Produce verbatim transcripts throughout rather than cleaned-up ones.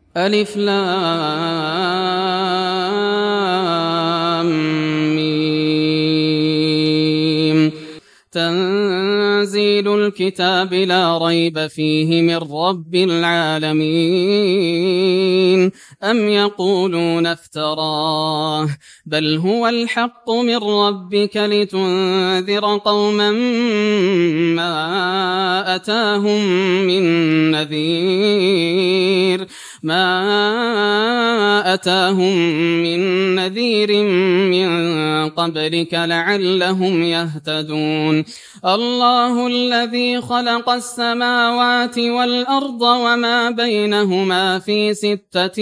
ألف لام ميم. تنزيل الكتاب لا ريب فيه من رب العالمين. أم يقولون افتراه بل هو الحق من ربك لتنذر قوما ما أتاهم من نذير ما أتاهم من نذير من قبلك لعلهم يهتدون. الله الذي خلق السماوات والأرض وما بينهما في ستة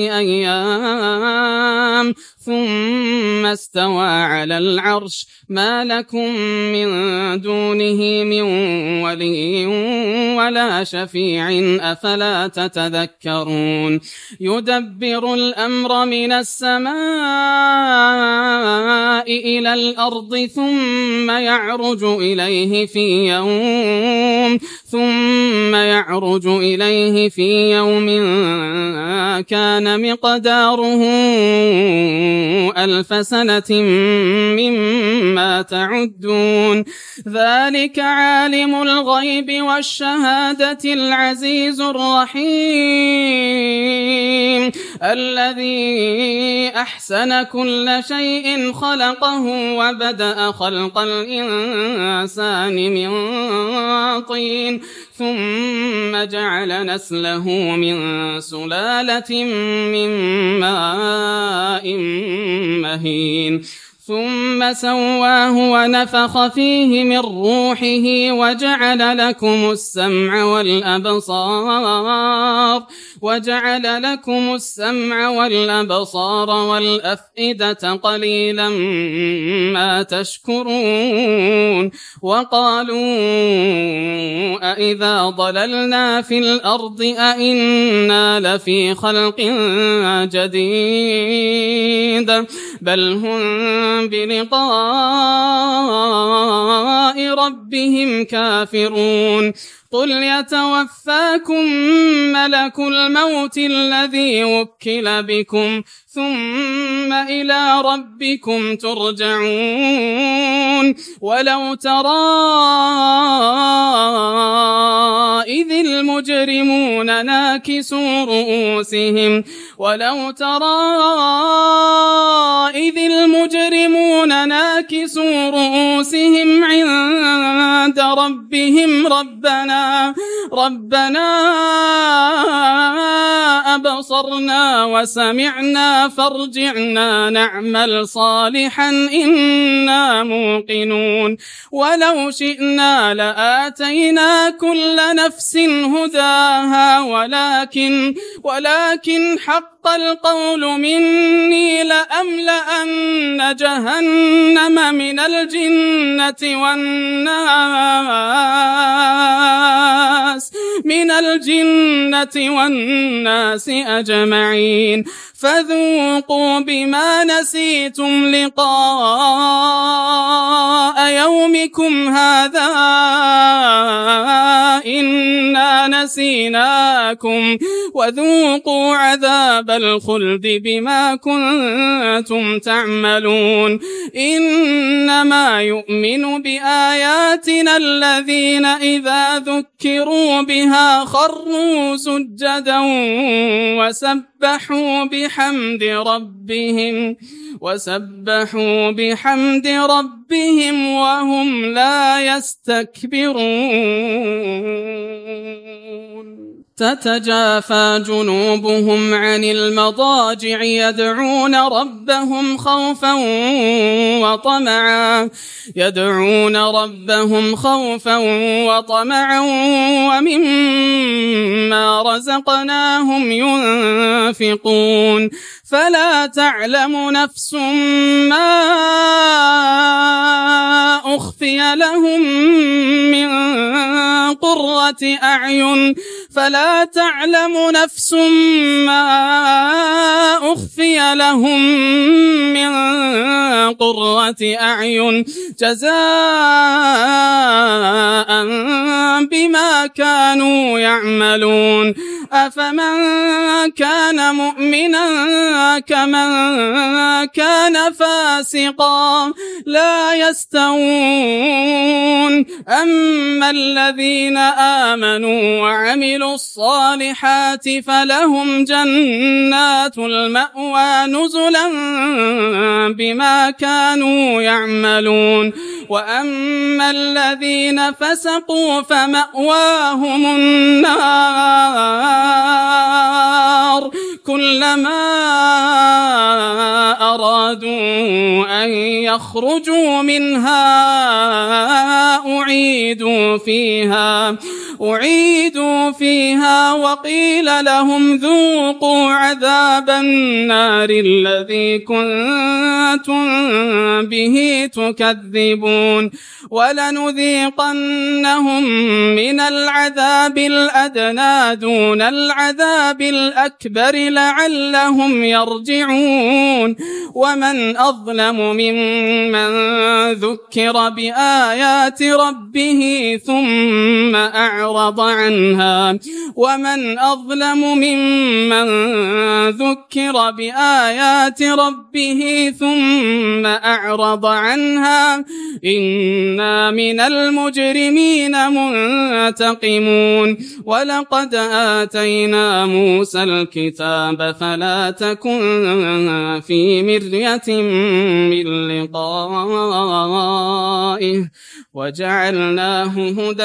أيام ثم استوى على العرش ما لكم من دونه من ولي ولا شفيع أفلا تتذكرون. يدبر الأمر من السماء إلى الأرض ثم يعرج إليه في يوم ثم يعرج إليه في يوم كان مقداره ألف سنة مما تعدون. ذلك عالم الغيب والشهادة العزيز الرحيم الذي أحسن كل شيء خلقه وبدأ خلق الإنسان من طين ثم جعل نسله من سلالة من ماء مهين ثم سواه ونفخ فيه من روحه وجعل لكم السمع والأبصار وجعل لكم السمع والأبصار والأفئدة قليلا ما تشكرون. وقالوا أإذا ضللنا في الأرض أإنا لفي خلق جديد بل هم بلقاء ربهم كافرون. قل يتوفاكم ملك الموت الذي وكل بكم ثم إلى ربكم ترجعون. ولو ترى إذ المجرمون ناكسوا رؤوسهم ولو ترى إذ المجرمون ناكسوا رؤوسهم عند ربهم ربنا ربنا أبصرنا وسمعنا فارجعنا نعمل صالحا إنا موقنون. ولو شئنا لآتينا كل نفس هداها ولكن ولكن حق القول مني لأملأن جهنم من الجنة والناس من الجنة والناس أجمعين. فذوقوا بما نسيتم لقاء يومكم هذا إنا نسيناكم وذوقوا عذاب الخلد بما كنتم تعملون. إنما يؤمن بآياتنا الذين إذا ذكروا بها خروا سجدا وسبحوا بحمد ربهم وسبحوا بحمد ربهم وهم لا يستكبرون. تتجافى جنوبهم عن المضاجع يدعون ربهم خوفا وطمعا يدعون ربهم خوفا وطمعا ومما رزقناهم ينفقون. فلا تعلم نفس ما أخفي لهم من قرة أعين فلا تعلم نفس ما أخفي لهم من قرة أعين جزاء بما كانوا يعملون. أفمن كان مؤمنا كمن كان فاسقا لا يستوون أما الذين آمنوا وعملوا الصالحات فلهم جنات المأوى نزلا بما كانوا يعملون وأما الذين فسقوا فمأواهم النار كلما أرادوا أن يخرجوا منها أعيدوا فيها أعيدوا فيها وقيل لهم ذوقوا عذاب النار الذي كنتم به تكذبون ولنذيقنهم من العذاب الأدنى دون العذاب الأكبر لعلهم يرجعون ومن أظلم ممن ذكر بآيات ربه ثم أعرض عنها ومن أظلم ممن ذكر بآيات ربه ثم أعرض عنها إنا من المجرمين منتقمون ولقد آتينا موسى الكتاب فلا تكن في مرية من لقائه وجعلناه هدى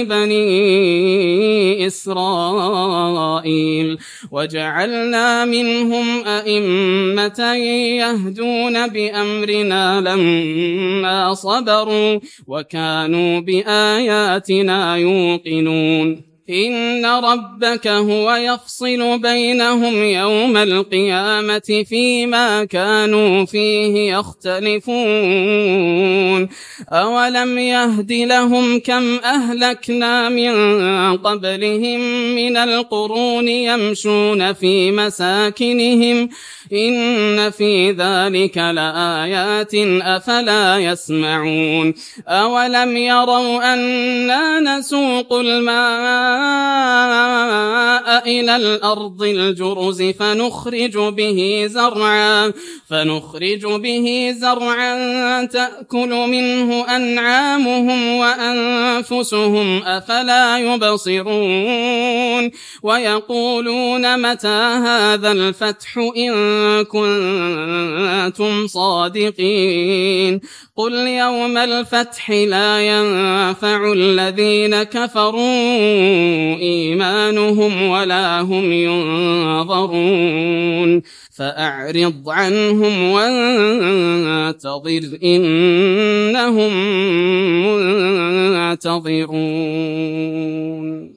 لبني إسرائيل وجعلنا منهم أئمة يهدون بأمرنا لما صبروا وكانوا بآياتنا يوقنون إن ربك هو يفصل بينهم يوم القيامة فيما كانوا فيه يختلفون أولم يهد لهم كم أهلكنا من قبلهم من القرون يمشون في مساكنهم إن في ذلك لآيات أفلا يسمعون أولم يروا أنا نسوق الماء إلى الأرض الجرز فنخرج به زرعا فنخرج به زرعا تأكل منه أنعامهم وأنفسهم أفلا يبصرون ويقولون متى هذا الفتح إن كنتم صادقين قل يوم الفتح لا ينفع الذين كفروا إيمانهم ولا هم ينظرون فأعرض عنهم وانتظر إنهم منتظرون.